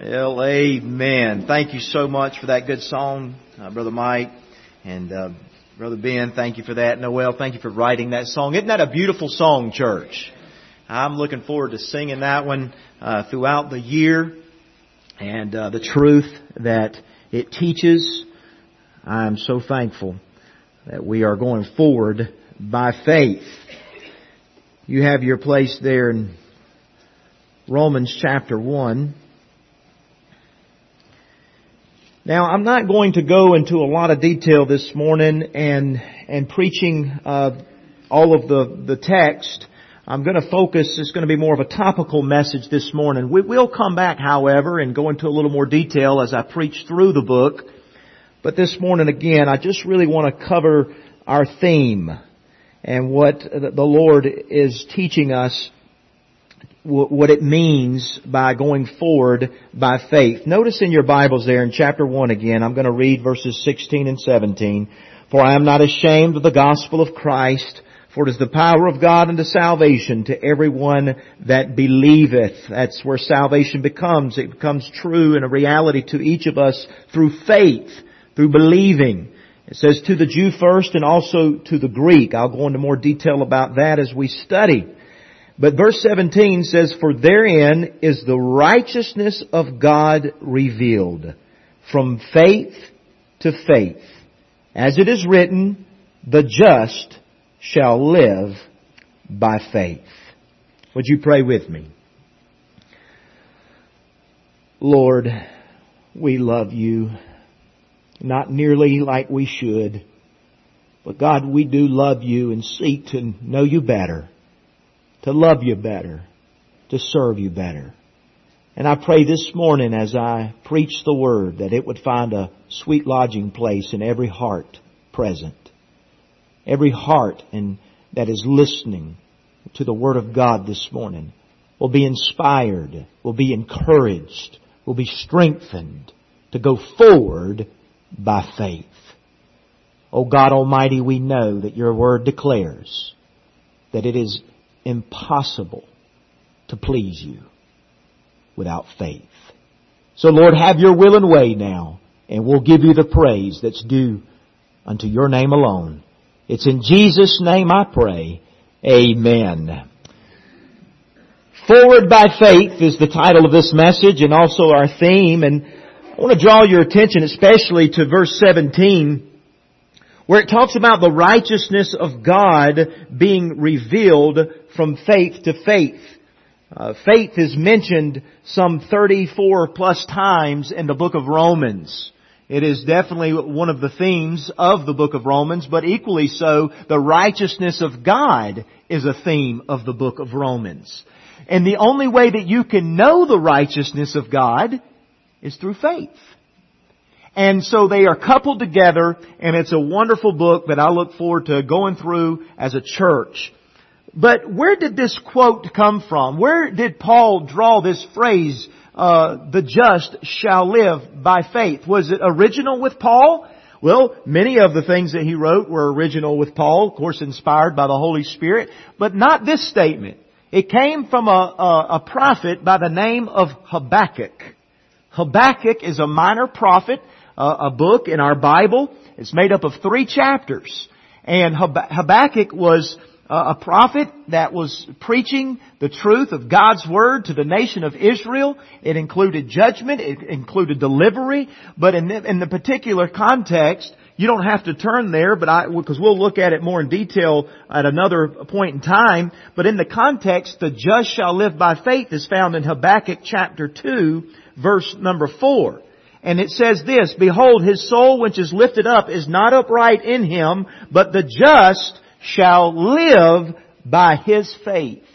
Well, amen. Thank you so much for that good song, Brother Mike. And Brother Ben, thank you for that. Noel, thank you for writing that song. Isn't that a beautiful song, church? I'm looking forward to singing that one throughout the year. And the truth that it teaches, I'm so thankful that we are going forward by faith. You have your place there in Romans chapter 1. Now, I'm not going to go into a lot of detail this morning and preaching all of the text. I'm going to focus, it's going to be more of a topical message this morning. We will come back, however, and go into a little more detail as I preach through the book. But this morning, again, I just really want to cover our theme and what the Lord is teaching us, what it means by going forward by faith. Notice in your Bibles there in chapter 1 again, I'm going to read verses 16 and 17. For I am not ashamed of the gospel of Christ, for it is the power of God unto salvation to everyone that believeth. That's where salvation becomes. It becomes true and a reality to each of us through faith, through believing. It says to the Jew first and also to the Greek. I'll go into more detail about that as we study. But verse 17 says, for therein is the righteousness of God revealed, from faith to faith. As it is written, the just shall live by faith. Would you pray with me? Lord, we love you, not nearly like we should, but God, we do love you and seek to know you better, to love you better, to serve you better. And I pray this morning as I preach the Word that it would find a sweet lodging place in every heart present. Every heart that is listening to the Word of God this morning will be inspired, will be encouraged, will be strengthened to go forward by faith. Oh God Almighty, we know that your Word declares that it is impossible to please you without faith. So Lord, have your will and way now, and we'll give you the praise that's due unto your name alone. It's in Jesus' name I pray. Amen. Forward by faith is the title of this message and also our theme. And I want to draw your attention especially to verse 17, where it talks about the righteousness of God being revealed from faith to faith. Faith is mentioned some 34 plus times in the book of Romans. It is definitely one of the themes of the book of Romans, but equally so, the righteousness of God is a theme of the book of Romans. And the only way that you can know the righteousness of God is through faith. And so they are coupled together, and it's a wonderful book that I look forward to going through as a church. But where did this quote come from? Where did Paul draw this phrase, the just shall live by faith? Was it original with Paul? Well, many of the things that he wrote were original with Paul, of course inspired by the Holy Spirit, but not this statement. It came from a prophet by the name of Habakkuk. Habakkuk is a minor prophet, a book in our Bible. It's made up of 3 chapters. And Habakkuk was a prophet that was preaching the truth of God's Word to the nation of Israel. It included judgment. It included delivery. But in the particular context, you don't have to turn there, because we'll look at it more in detail at another point in time. But in the context, the just shall live by faith is found in Habakkuk chapter 2, verse number 4. And it says this, behold, his soul which is lifted up is not upright in him, but the just shall live by his faith.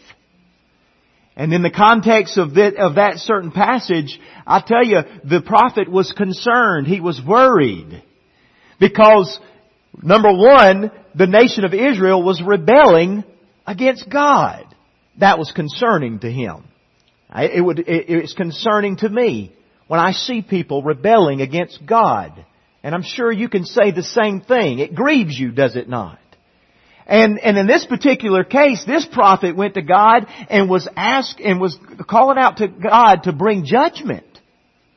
And in the context of that certain passage, I tell you, the prophet was concerned. He was worried. Because, number one, the nation of Israel was rebelling against God. That was concerning to him. It's concerning to me when I see people rebelling against God. And I'm sure you can say the same thing. It grieves you, does it not? And in this particular case, this prophet went to God and was calling out to God to bring judgment.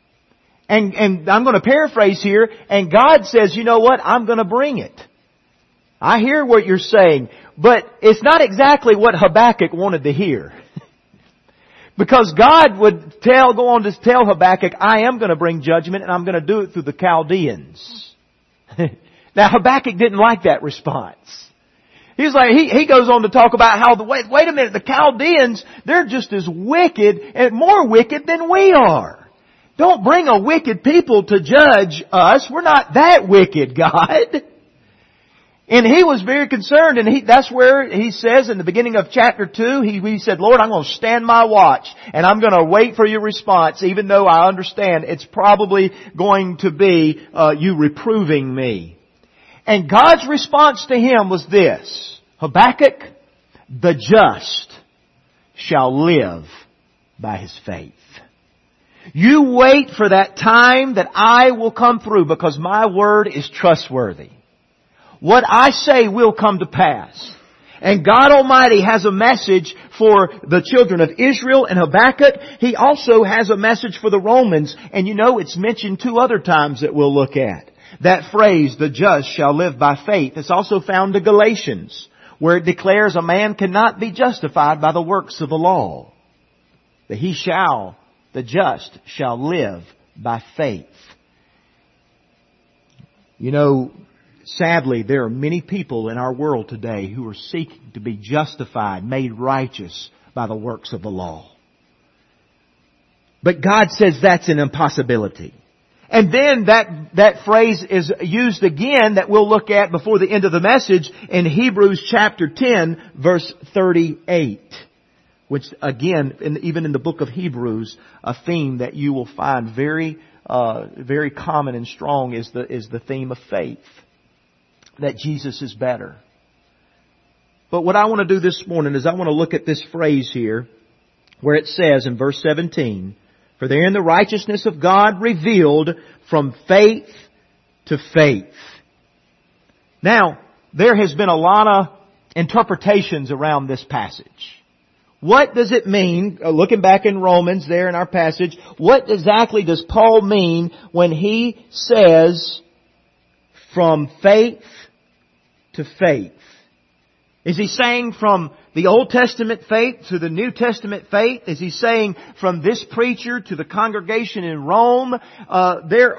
And I'm going to paraphrase here, and God says, you know what? I'm going to bring it. I hear what you're saying, but it's not exactly what Habakkuk wanted to hear. Because God would go on to tell Habakkuk, I am going to bring judgment and I'm going to do it through the Chaldeans. Now Habakkuk didn't like that response. He's like, he goes on to talk about how wait a minute, the Chaldeans, they're just as wicked and more wicked than we are. Don't bring a wicked people to judge us. We're not that wicked, God. And he was very concerned, and that's where he says in the beginning of chapter 2, he said, Lord, I'm going to stand my watch, and I'm going to wait for your response, even though I understand it's probably going to be you reproving me. And God's response to him was this, Habakkuk, the just shall live by his faith. You wait for that time that I will come through, because my word is trustworthy. What I say will come to pass. And God Almighty has a message for the children of Israel and Habakkuk. He also has a message for the Romans. And you know, it's mentioned 2 other times that we'll look at. That phrase, the just shall live by faith, is also found in Galatians, where it declares a man cannot be justified by the works of the law. That the just shall live by faith. You know, sadly, there are many people in our world today who are seeking to be justified, made righteous by the works of the law. But God says that's an impossibility. And then that phrase is used again that we'll look at before the end of the message in Hebrews chapter 10, verse 38. Which again, even in the book of Hebrews, a theme that you will find very common and strong is the theme of faith. That Jesus is better. But what I want to do this morning is I want to look at this phrase here where it says in verse 17, for therein the righteousness of God revealed from faith to faith. Now, there has been a lot of interpretations around this passage. What does it mean, looking back in Romans there in our passage, what exactly does Paul mean when he says from faith to faith? Is he saying from the Old Testament faith to the New Testament faith? Is he saying from this preacher to the congregation in Rome? There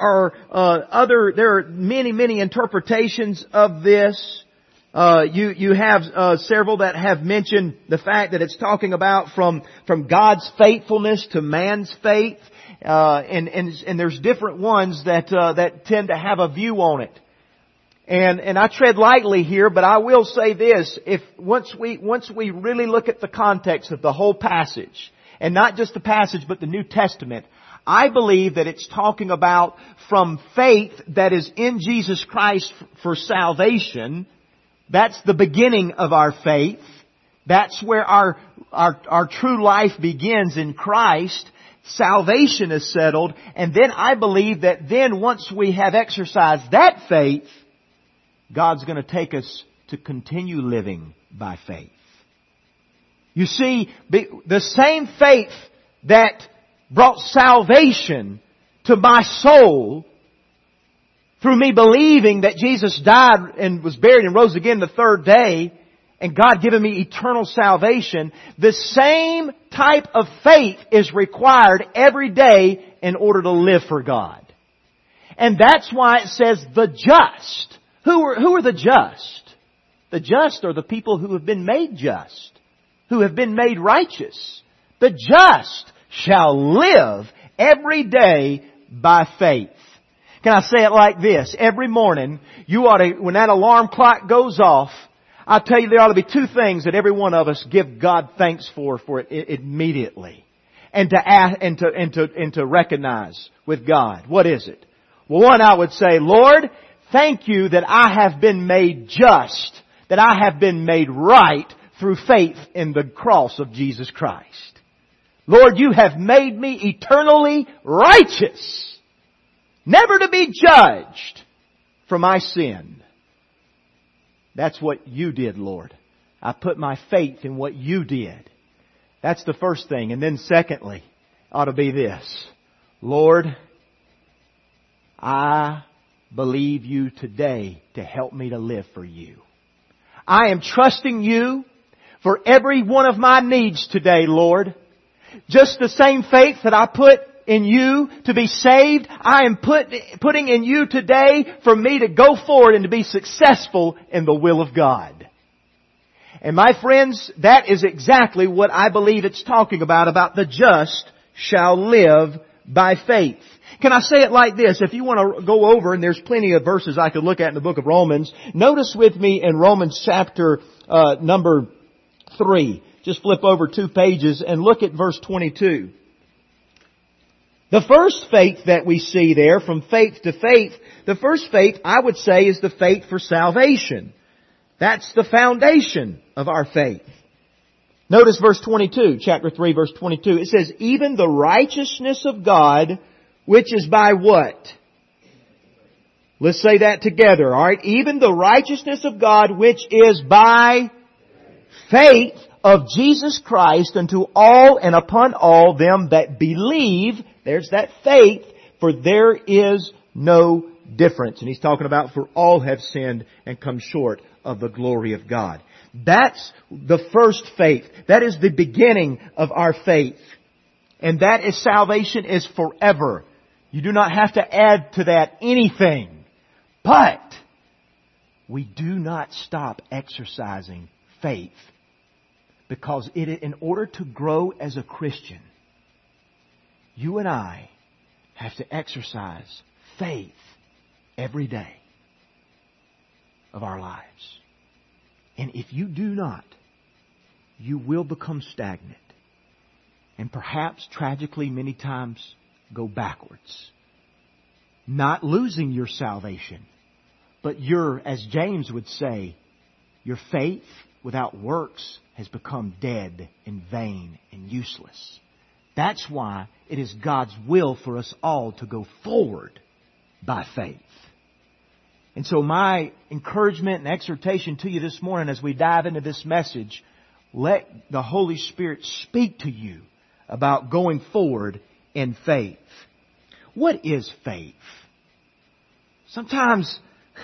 are many interpretations of this. You have several that have mentioned the fact that it's talking about from God's faithfulness to man's faith, and there's different ones that tend to have a view on it. And I tread lightly here, but I will say this, once we really look at the context of the whole passage, and not just the passage but the New Testament, I believe that it's talking about from faith that is in Jesus Christ for salvation. That's the beginning of our faith. That's where our true life begins in Christ. Salvation is settled, and then I believe that then once we have exercised that faith, God's going to take us to continue living by faith. You see, the same faith that brought salvation to my soul through me believing that Jesus died and was buried and rose again the 3rd day, and God given me eternal salvation, the same type of faith is required every day in order to live for God. And that's why it says the just. Who are the just? The just are the people who have been made just, who have been made righteous. The just shall live every day by faith. Can I say it like this? Every morning, when that alarm clock goes off, I'll tell you there ought to be 2 things that every one of us give God thanks for it immediately. And to recognize with God. What is it? Well, one, I would say, Lord, thank you that I have been made just, that I have been made right through faith in the cross of Jesus Christ. Lord, you have made me eternally righteous, never to be judged for my sin. That's what you did, Lord. I put my faith in what you did. That's the first thing. And then secondly, ought to be this. Lord, I believe You today to help me to live for You. I am trusting You for every one of my needs today, Lord. Just the same faith that I put in You to be saved, I am putting in You today for me to go forward and to be successful in the will of God. And my friends, that is exactly what I believe it's talking about the just shall live by faith. Can I say it like this? If you want to go over, and there's plenty of verses I could look at in the book of Romans, notice with me in Romans chapter number 3. Just flip over 2 pages and look at verse 22. The first faith that we see there, from faith to faith, the first faith, I would say, is the faith for salvation. That's the foundation of our faith. Notice verse 22, chapter 3, verse 22. It says, even the righteousness of God, which is by what? Let's say that together, alright? Even the righteousness of God, which is by faith of Jesus Christ unto all and upon all them that believe. There's that faith, for there is no difference. And he's talking about for all have sinned and come short of the glory of God. That's the first faith. That is the beginning of our faith. And that is salvation is forever. You do not have to add to that anything. But we do not stop exercising faith. Because in order to grow as a Christian, you and I have to exercise faith every day of our lives. And if you do not, you will become stagnant. And perhaps, tragically, many times go backwards. Not losing your salvation, but as James would say, your faith without works has become dead and vain and useless. That's why it is God's will for us all to go forward by faith. And so my encouragement and exhortation to you this morning as we dive into this message, let the Holy Spirit speak to you about going forward in faith. What is faith? Sometimes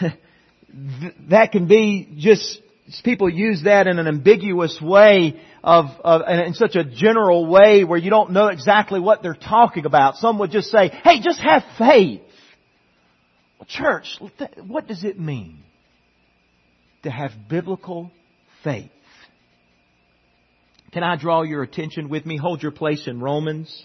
that can be just, people use that in an ambiguous way and in such a general way where you don't know exactly what they're talking about. Some would just say, hey, just have faith. Well, church, what does it mean to have biblical faith? Can I draw your attention with me? Hold your place in Romans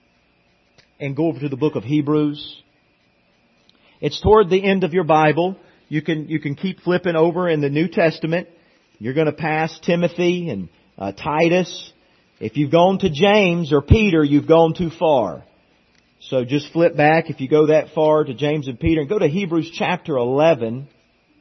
and go over to the book of Hebrews. It's toward the end of your Bible. You can keep flipping over in the New Testament. You're going to pass Timothy and Titus. If you've gone to James or Peter, you've gone too far. So just flip back if you go that far to James and Peter and go to Hebrews chapter 11.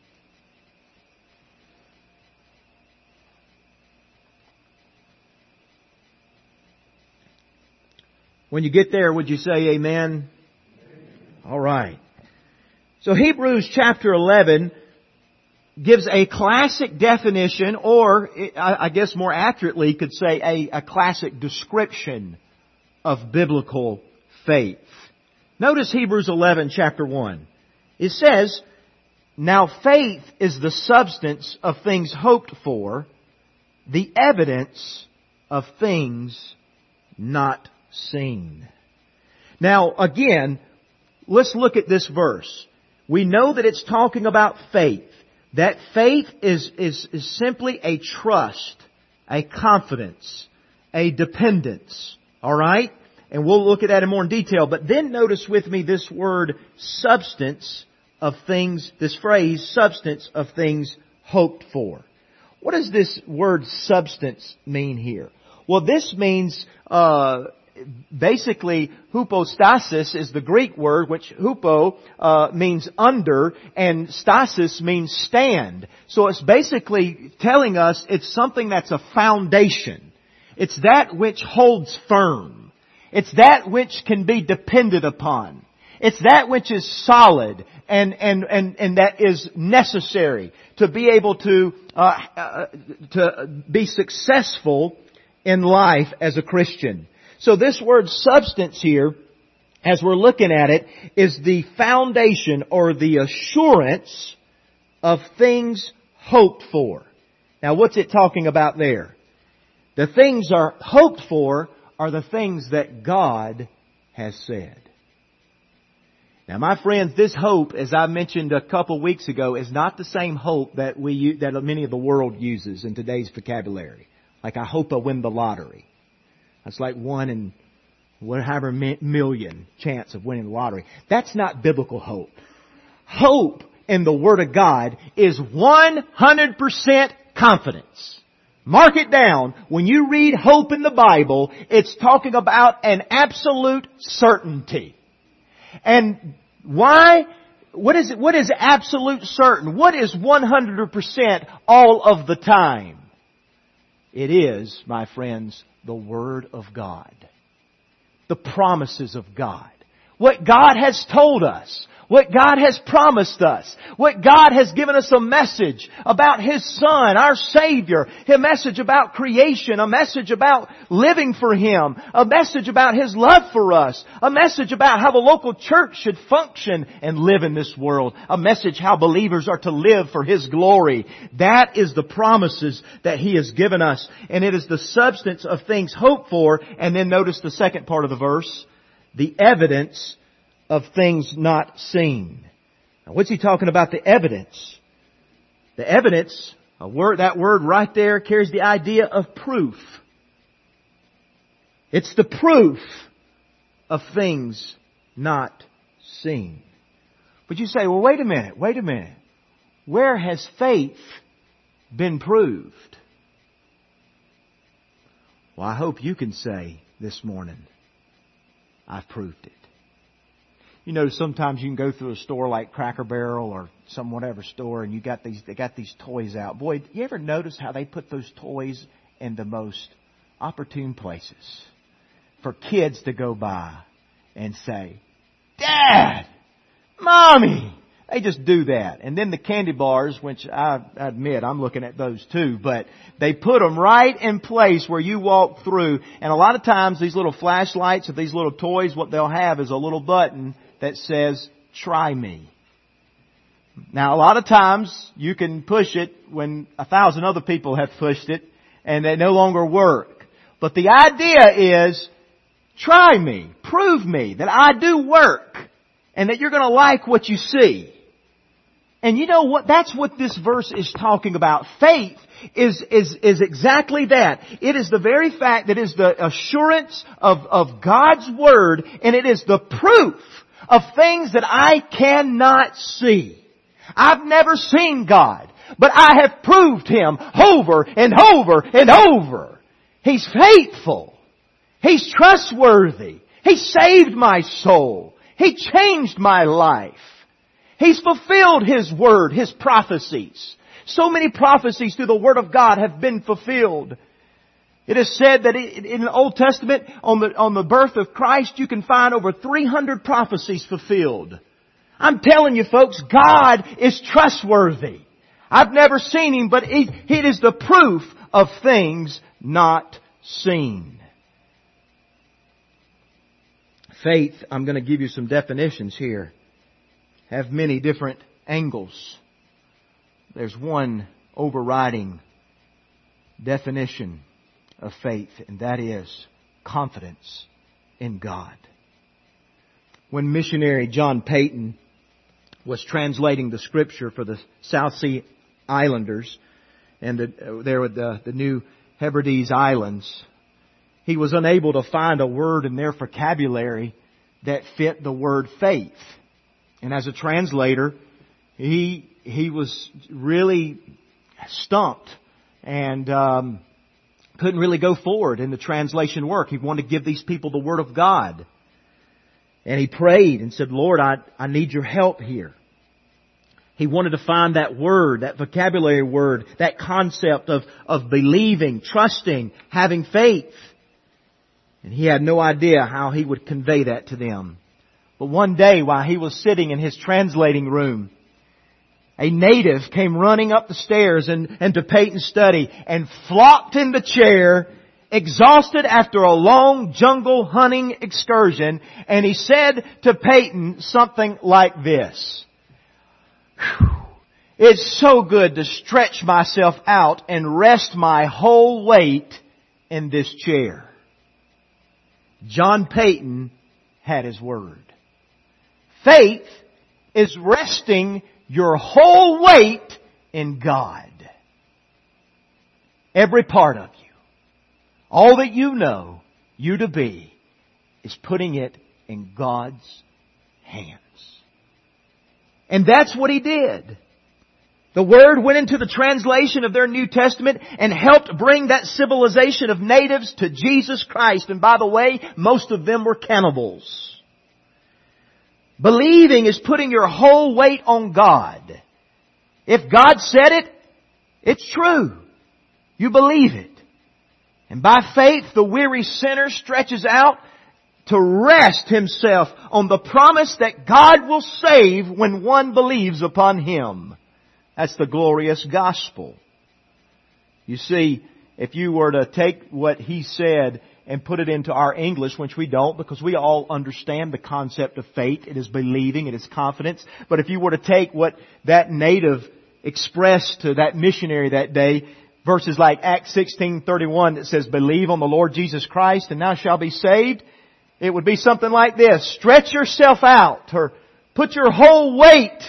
When you get there, would you say amen? All right. So Hebrews chapter 11 gives a classic definition, or I guess more accurately could say a classic description of biblical faith. Notice Hebrews 11 chapter 1. It says, now faith is the substance of things hoped for, the evidence of things not seen. Now again, let's look at this verse. We know that it's talking about faith. That faith is simply a trust, a confidence, a dependence. Alright? And we'll look at that in more detail. But then notice with me this word substance of things, this phrase, substance of things hoped for. What does this word substance mean here? Well, this means, basically, hypostasis is the Greek word, which hupo means under, and stasis means stand. So it's basically telling us it's something that's a foundation. It's that which holds firm. It's that which can be depended upon. It's that which is solid and that is necessary to be able to be successful in life as a Christian. So this word substance here as we're looking at it, is the foundation or the assurance of things hoped for. Now, what's it talking about there? The things are hoped for are the things that God has said. Now, my friends, this hope, as I mentioned a couple weeks ago, is not the same hope that many of the world uses in today's vocabulary. Like, I hope I win the lottery. That's like 1 in whatever million chance of winning the lottery. That's not biblical hope. Hope in the Word of God is 100% confidence. Mark it down. When you read hope in the Bible, it's talking about an absolute certainty. And why? What is absolute certain? What is 100% all of the time? It is, my friends, the Word of God. The promises of God. What God has told us. What God has promised us. What God has given us a message about His Son, our Savior. A message about creation. A message about living for Him. A message about His love for us. A message about how the local church should function and live in this world. A message how believers are to live for His glory. That is the promises that He has given us. And it is the substance of things hoped for. And then notice the second part of the verse. The evidence of things not seen. Now, what's he talking about? The evidence. The evidence, that word right there carries the idea of proof. It's the proof of things not seen. But you say, well, wait a minute. Where has faith been proved? Well, I hope you can say this morning, I've proved it. You know, sometimes you can go through a store like Cracker Barrel or some whatever store and they got these toys out. Boy, you ever notice how they put those toys in the most opportune places for kids to go by and say, Dad! Mommy! They just do that. And then the candy bars, which I admit I'm looking at those too, but they put them right in place where you walk through. And a lot of times these little flashlights of these little toys, what they'll have is a little button that says, try me. Now, a lot of times you can push it when 1,000 other people have pushed it and they no longer work. But the idea is, try me, prove me that I do work and that you're going to like what you see. And you know what? That's what this verse is talking about. Faith is exactly that. It is the very fact that it is the assurance of God's Word, and it is the proof of things that I cannot see. I've never seen God, but I have proved Him over and over and over. He's faithful. He's trustworthy. He saved my soul. He changed my life. He's fulfilled His Word, His prophecies. So many prophecies through the Word of God have been fulfilled. It is said that in the Old Testament, on the birth of Christ, you can find over 300 prophecies fulfilled. I'm telling you folks, God is trustworthy. I've never seen Him, but it is the proof of things not seen. Faith, I'm going to give you some definitions here, have many different angles. There's one overriding definition of faith, and that is confidence in God. When missionary John Payton was translating the Scripture for the South Sea Islanders and there with the New Hebrides Islands, he was unable to find a word in their vocabulary that fit the word faith. And as a translator, he was really stumped and couldn't really go forward in the translation work. He wanted to give these people the Word of God. And he prayed and said, Lord, I need your help here. He wanted to find that word, that vocabulary word, that concept of believing, trusting, having faith. And he had no idea how he would convey that to them. But one day while he was sitting in his translating room, a native came running up the stairs and to Payton's study and flopped in the chair exhausted after a long jungle hunting excursion, and he said to Peyton something like this: "It's so good to stretch myself out and rest my whole weight in this chair." John Peyton had his word. Faith is resting your whole weight in God. Every part of you, all that you know you to be, is putting it in God's hands. And that's what he did. The Word went into the translation of their New Testament and helped bring that civilization of natives to Jesus Christ. And by the way, most of them were cannibals. Believing is putting your whole weight on God. If God said it, it's true. You believe it. And by faith, the weary sinner stretches out to rest himself on the promise that God will save when one believes upon Him. That's the glorious gospel. You see, if you were to take what he said and put it into our English, which we don't, because we all understand the concept of faith. It is believing, it is confidence. But if you were to take what that native expressed to that missionary that day, verses like Acts 16:31 that says, "Believe on the Lord Jesus Christ and thou shalt be saved," it would be something like this: stretch yourself out, or put your whole weight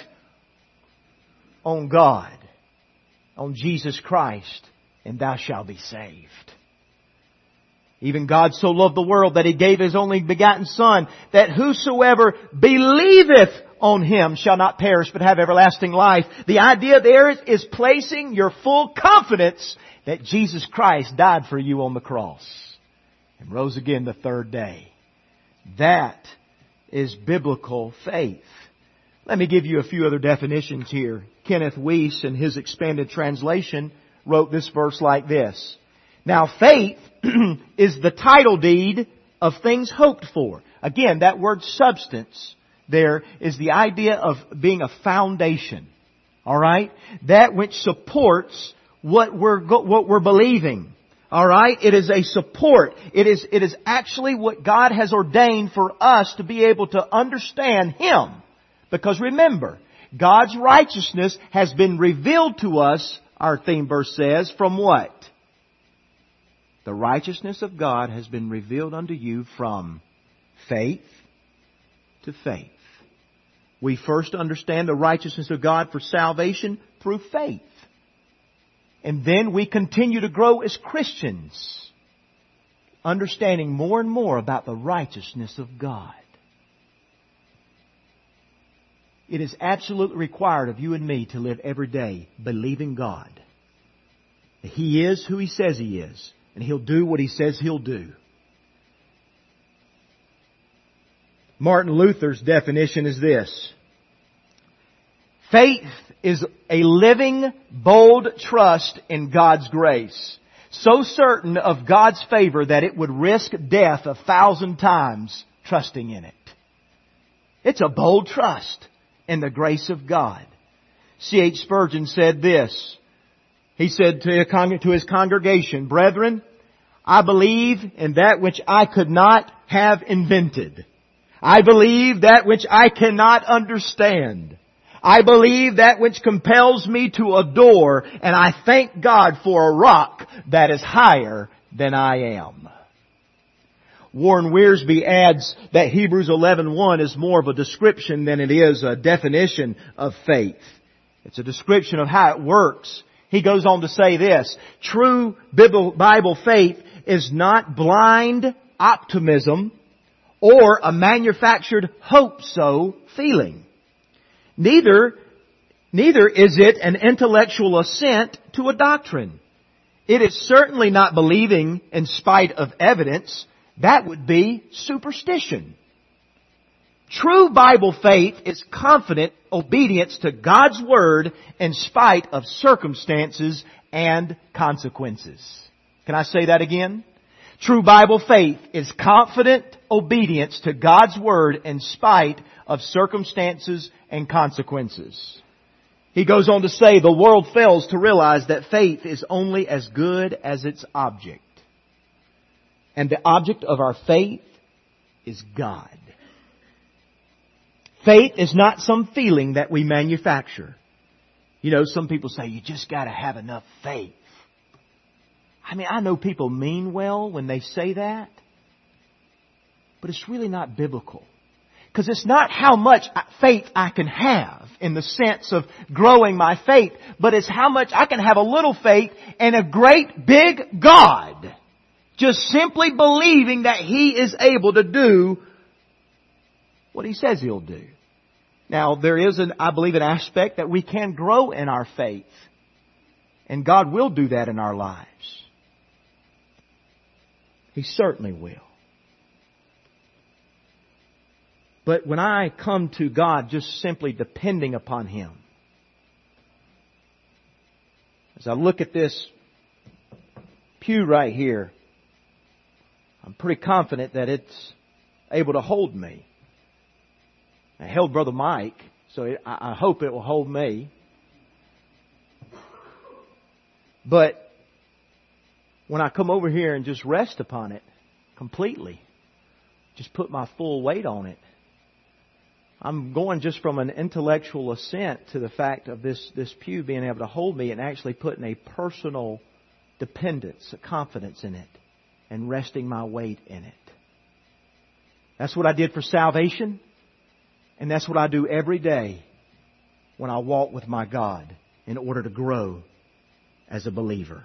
on God, on Jesus Christ, and thou shalt be saved. Even God so loved the world that He gave His only begotten Son, that whosoever believeth on Him shall not perish but have everlasting life. The idea there is placing your full confidence that Jesus Christ died for you on the cross and rose again the third day. That is biblical faith. Let me give you a few other definitions here. Kenneth Weiss, in his expanded translation, wrote this verse like this: "Now faith is the title deed of things hoped for." Again, that word substance there is the idea of being a foundation. Alright? That which supports what we're believing. Alright? It is a support. It is actually what God has ordained for us to be able to understand Him. Because remember, God's righteousness has been revealed to us, our theme verse says, from what? The righteousness of God has been revealed unto you from faith to faith. We first understand the righteousness of God for salvation through faith. And then we continue to grow as Christians, understanding more and more about the righteousness of God. It is absolutely required of you and me to live every day believing God. He is who He says He is, and He'll do what He says He'll do. Martin Luther's definition is this: faith is a living, bold trust in God's grace, so certain of God's favor that it would risk death 1,000 times trusting in it. It's a bold trust in the grace of God. C.H. Spurgeon said this. He said to his congregation, "Brethren, I believe in that which I could not have invented. I believe that which I cannot understand. I believe that which compels me to adore, and I thank God for a rock that is higher than I am." Warren Wiersbe adds that Hebrews 11:1 is more of a description than it is a definition of faith. It's a description of how it works. He goes on to say this: true Bible faith is not blind optimism or a manufactured hope-so feeling. Neither is it an intellectual assent to a doctrine. It is certainly not believing in spite of evidence. That would be superstition. True Bible faith is confident obedience to God's Word in spite of circumstances and consequences. Can I say that again? True Bible faith is confident obedience to God's Word in spite of circumstances and consequences. He goes on to say, the world fails to realize that faith is only as good as its object. And the object of our faith is God. Faith is not some feeling that we manufacture. You know, some people say you just got to have enough faith. I mean, I know people mean well when they say that, but it's really not biblical. Because it's not how much faith I can have in the sense of growing my faith, but it's how much I can have a little faith in a great big God. Just simply believing that He is able to do what He says He'll do. Now, there is, I believe, an aspect that we can grow in our faith. And God will do that in our lives. He certainly will. But when I come to God just simply depending upon Him, as I look at this pew right here, I'm pretty confident that it's able to hold me. I held Brother Mike, so I hope it will hold me. But when I come over here and just rest upon it completely, just put my full weight on it, I'm going just from an intellectual assent to the fact of this pew being able to hold me and actually putting a personal dependence, a confidence in it, and resting my weight in it. That's what I did for salvation, and that's what I do every day when I walk with my God in order to grow as a believer.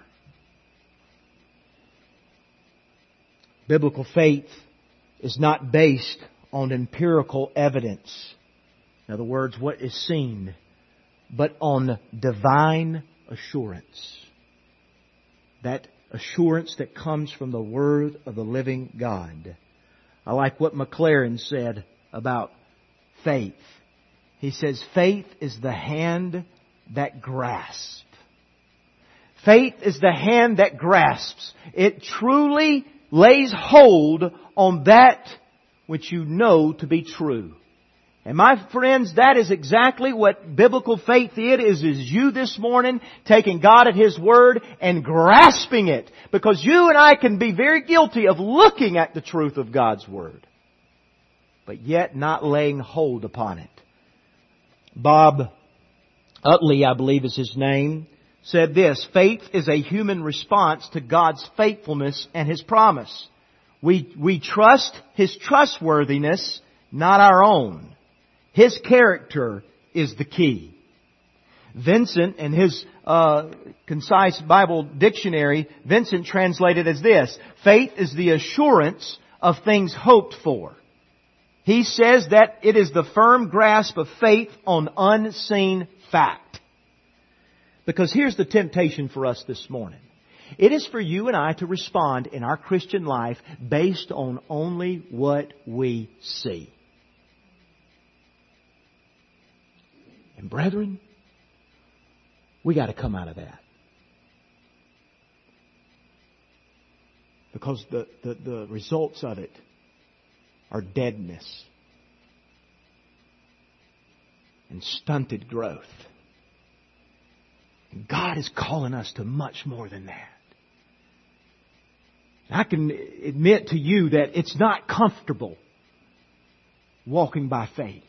Biblical faith is not based on empirical evidence. In other words, what is seen, but on divine assurance. That assurance that comes from the Word of the living God. I like what McLaren said about faith. He says, faith is the hand that grasps. Faith is the hand that grasps. It truly lays hold on that which you know to be true. And my friends, that is exactly what biblical faith is you this morning taking God at His Word and grasping it. Because you and I can be very guilty of looking at the truth of God's Word, but yet not laying hold upon it. Bob Utley, I believe is his name, said this: faith is a human response to God's faithfulness and His promise. We trust His trustworthiness, not our own. His character is the key. Vincent, in his concise Bible dictionary, Vincent translated as this: faith is the assurance of things hoped for. He says that it is the firm grasp of faith on unseen fact. Because here's the temptation for us this morning. It is for you and I to respond in our Christian life based on only what we see. And brethren, we got to come out of that. Because the results of it are deadness and stunted growth. And God is calling us to much more than that. I can admit to you that it's not comfortable walking by faith.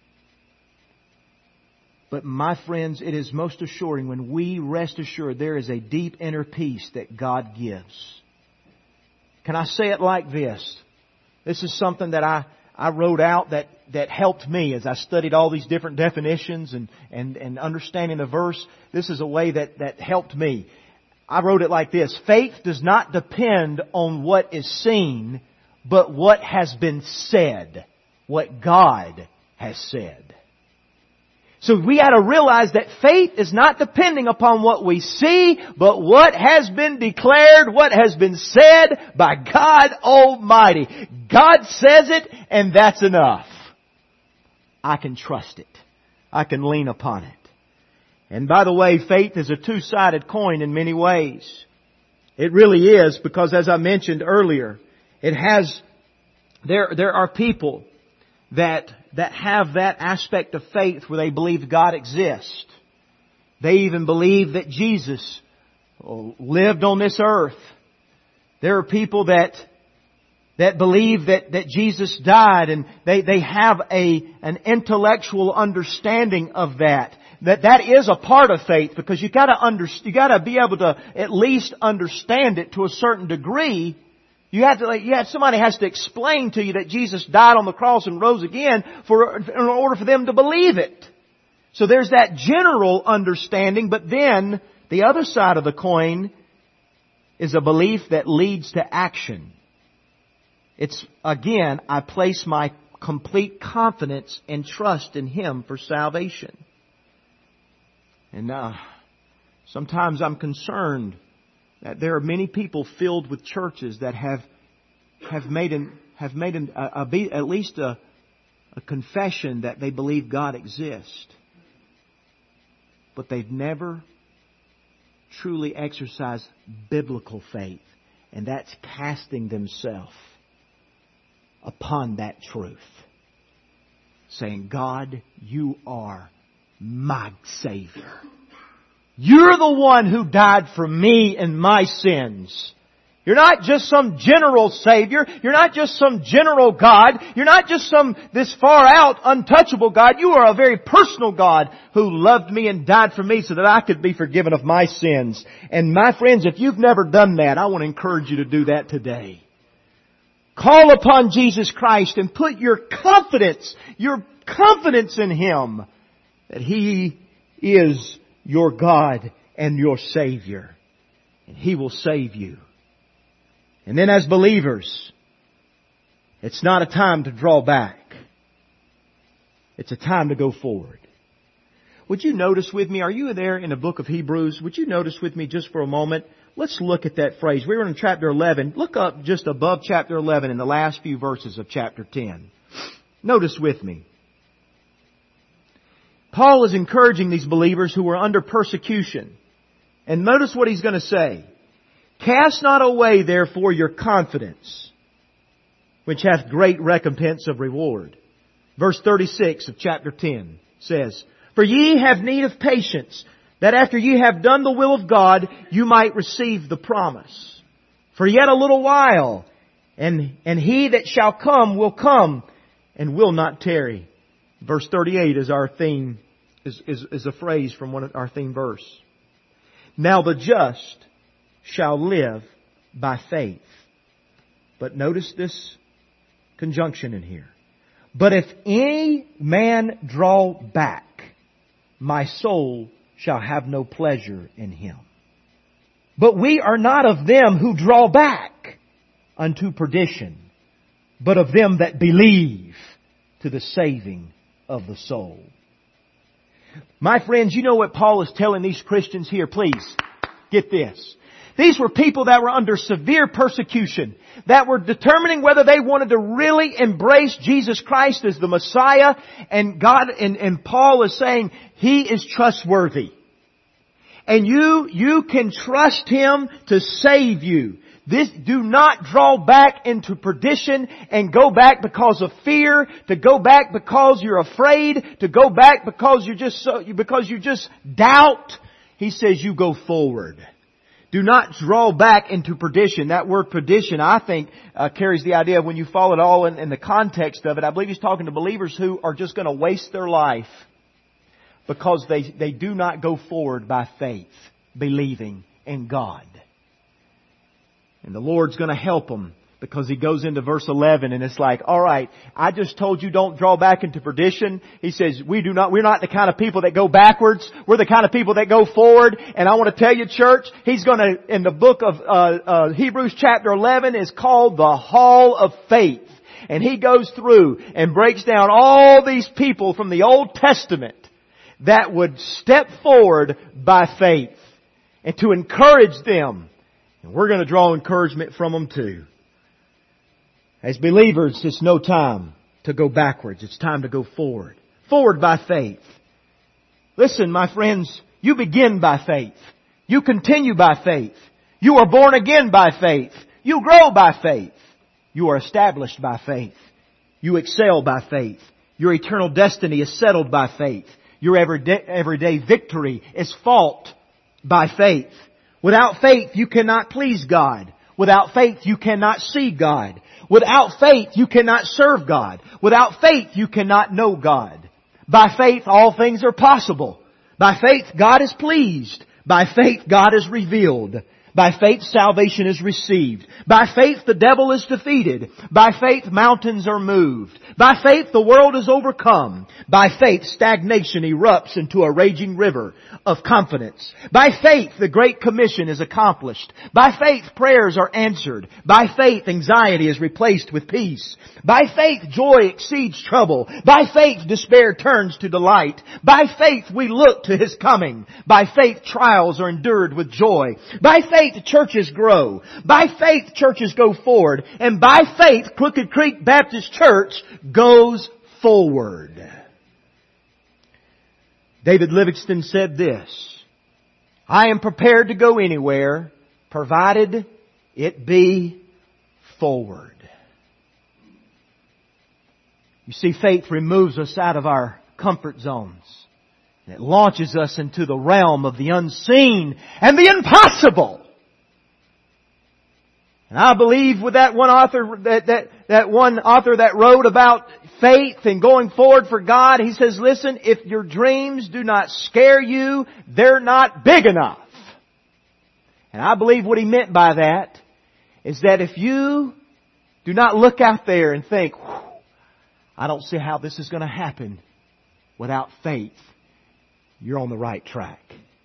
But my friends, it is most assuring when we rest assured there is a deep inner peace that God gives. Can I say it like this? This is something that I wrote out that helped me as I studied all these different definitions and understanding the verse. This is a way that helped me. I wrote it like this: faith does not depend on what is seen, but what has been said, what God has said. So we got to realize that faith is not depending upon what we see, but what has been declared, what has been said by God Almighty. God says it, and that's enough. I can trust it. I can lean upon it. And by the way, faith is a two-sided coin in many ways. It really is, because as I mentioned earlier, there are people that have that aspect of faith where they believe God exists. They even believe that Jesus lived on this earth. There are people that that believe that Jesus died, and they have an intellectual understanding of that. That is a part of faith, because you gotta be able to at least understand it to a certain degree. Somebody has to explain to you that Jesus died on the cross and rose again in order for them to believe it. So there's that general understanding, but then the other side of the coin is a belief that leads to action. It's, again, I place my complete confidence and trust in Him for salvation. And sometimes I'm concerned that there are many people filled with churches that have made at least a confession that they believe God exists, but they've never truly exercised biblical faith, and that's casting themselves upon that truth, saying, God, You are my Savior. You're the one who died for me and my sins. You're not just some general Savior. You're not just some general God. You're not just this far out, untouchable God. You are a very personal God who loved me and died for me so that I could be forgiven of my sins. And my friends, if you've never done that, I want to encourage you to do that today. Call upon Jesus Christ and put your confidence in Him, that He is your God and your Savior. And He will save you. And then as believers, it's not a time to draw back. It's a time to go forward. Would you notice with me, are you there in the book of Hebrews? Would you notice with me just for a moment? Let's look at that phrase. We're in chapter 11. Look up just above chapter 11 in the last few verses of chapter 10. Notice with me. Paul is encouraging these believers who are under persecution. And notice what he's going to say. Cast not away therefore your confidence, which hath great recompense of reward. Verse 36 of chapter 10 says, For ye have need of patience, that after ye have done the will of God, you might receive the promise. For yet a little while, and He that shall come will come, and will not tarry. Verse 38 is our theme, is a phrase from our theme verse. Now the just shall live by faith. But notice this conjunction in here. But if any man draw back, my soul shall have no pleasure in him. But we are not of them who draw back unto perdition, but of them that believe to the saving of the soul. My friends, you know what Paul is telling these Christians here? Please, get this. These were people that were under severe persecution, that were determining whether they wanted to really embrace Jesus Christ as the Messiah. And Paul is saying He is trustworthy. And you can trust Him to save you. Do not draw back into perdition and go back because of fear, to go back because you're afraid, to go back because you just doubt. He says you go forward. Do not draw back into perdition. That word perdition, I think, carries the idea of, when you follow it all in the context of it, I believe he's talking to believers who are just going to waste their life because they do not go forward by faith, believing in God. And the Lord's going to help them, because He goes into verse 11 and it's like, all right, I just told you don't draw back into perdition. He says, we're not the kind of people that go backwards. We're the kind of people that go forward. And I want to tell you, church, He's going to, in the book of Hebrews chapter 11, is called the Hall of Faith. And he goes through and breaks down all these people from the Old Testament that would step forward by faith, and to encourage them. And we're going to draw encouragement from them too. As believers, it's no time to go backwards. It's time to go forward. Forward by faith. Listen, my friends, you begin by faith. You continue by faith. You are born again by faith. You grow by faith. You are established by faith. You excel by faith. Your eternal destiny is settled by faith. Your everyday victory is fought by faith. Without faith, you cannot please God. Without faith, you cannot see God. Without faith, you cannot serve God. Without faith, you cannot know God. By faith, all things are possible. By faith, God is pleased. By faith, God is revealed. By faith, salvation is received. By faith, the devil is defeated. By faith, mountains are moved. By faith, the world is overcome. By faith, stagnation erupts into a raging river of confidence. By faith, the Great Commission is accomplished. By faith, prayers are answered. By faith, anxiety is replaced with peace. By faith, joy exceeds trouble. By faith, despair turns to delight. By faith, we look to His coming. By faith, trials are endured with joy. By faith, churches grow. By faith, churches go forward. And by faith, Crooked Creek Baptist Church goes forward. David Livingston said this, I am prepared to go anywhere, provided it be forward. You see, faith removes us out of our comfort zones. And it launches us into the realm of the unseen and the impossible. And I believe with that one author that wrote about faith and going forward for God, he says, listen, if your dreams do not scare you, they're not big enough. And I believe what he meant by that is that if you do not look out there and think, I don't see how this is going to happen without faith, you're on the right track.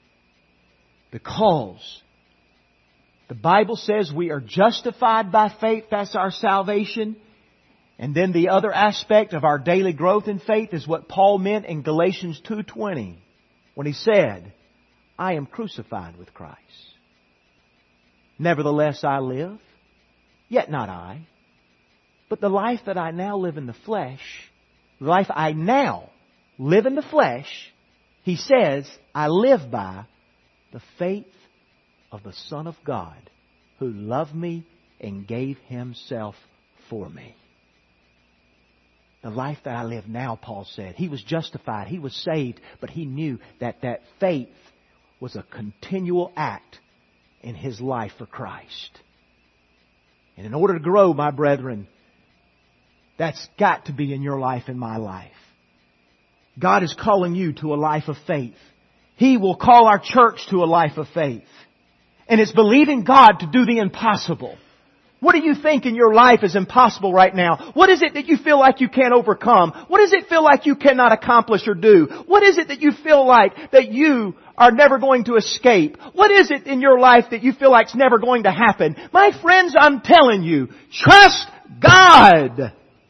Because the Bible says we are justified by faith. That's our salvation. And then the other aspect of our daily growth in faith is what Paul meant in Galatians 2:20 when he said, I am crucified with Christ. Nevertheless I live, yet not I. But the life that I now live in the flesh, the life I now live in the flesh, he says, I live by the faith of the Son of God who loved me and gave Himself for me. The life that I live now, Paul said, he was justified, he was saved, but he knew that that faith was a continual act in his life for Christ. And in order to grow, my brethren, that's got to be in your life and my life. God is calling you to a life of faith. He will call our church to a life of faith. And it's believing God to do the impossible. What do you think in your life is impossible right now? What is it that you feel like you can't overcome? What does it feel like you cannot accomplish or do? What is it that you feel like that you are never going to escape? What is it in your life that you feel like is never going to happen? My friends, I'm telling you, trust God.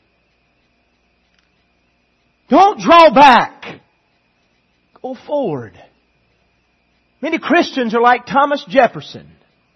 Don't draw back. Go forward. Many Christians are like Thomas Jefferson,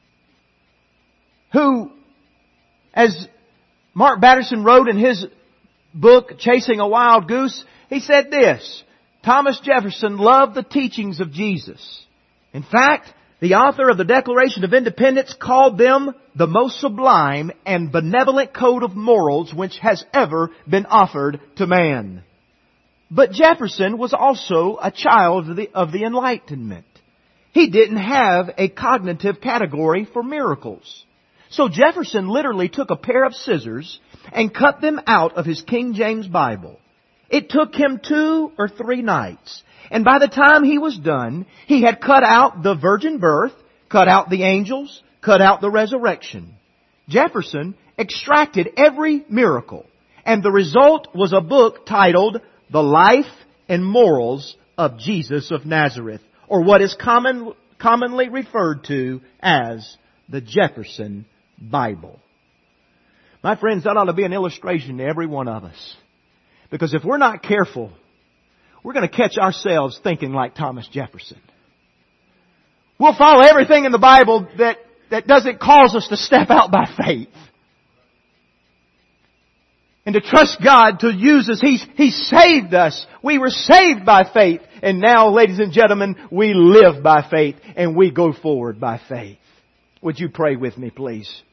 who, as Mark Batterson wrote in his book, Chasing a Wild Goose, he said this, Thomas Jefferson loved the teachings of Jesus. In fact, the author of the Declaration of Independence called them the most sublime and benevolent code of morals which has ever been offered to man. But Jefferson was also a child of the Enlightenment. He didn't have a cognitive category for miracles. So Jefferson literally took a pair of scissors and cut them out of his King James Bible. It took him 2 or 3 nights. And by the time he was done, he had cut out the virgin birth, cut out the angels, cut out the resurrection. Jefferson extracted every miracle. And the result was a book titled The Life and Morals of Jesus of Nazareth, or what is commonly referred to as the Jefferson Bible. My friends, that ought to be an illustration to every one of us. Because if we're not careful, we're going to catch ourselves thinking like Thomas Jefferson. We'll follow everything in the Bible that doesn't cause us to step out by faith. And to trust God to use us. He saved us. We were saved by faith. And now, ladies and gentlemen, we live by faith and we go forward by faith. Would you pray with me, please?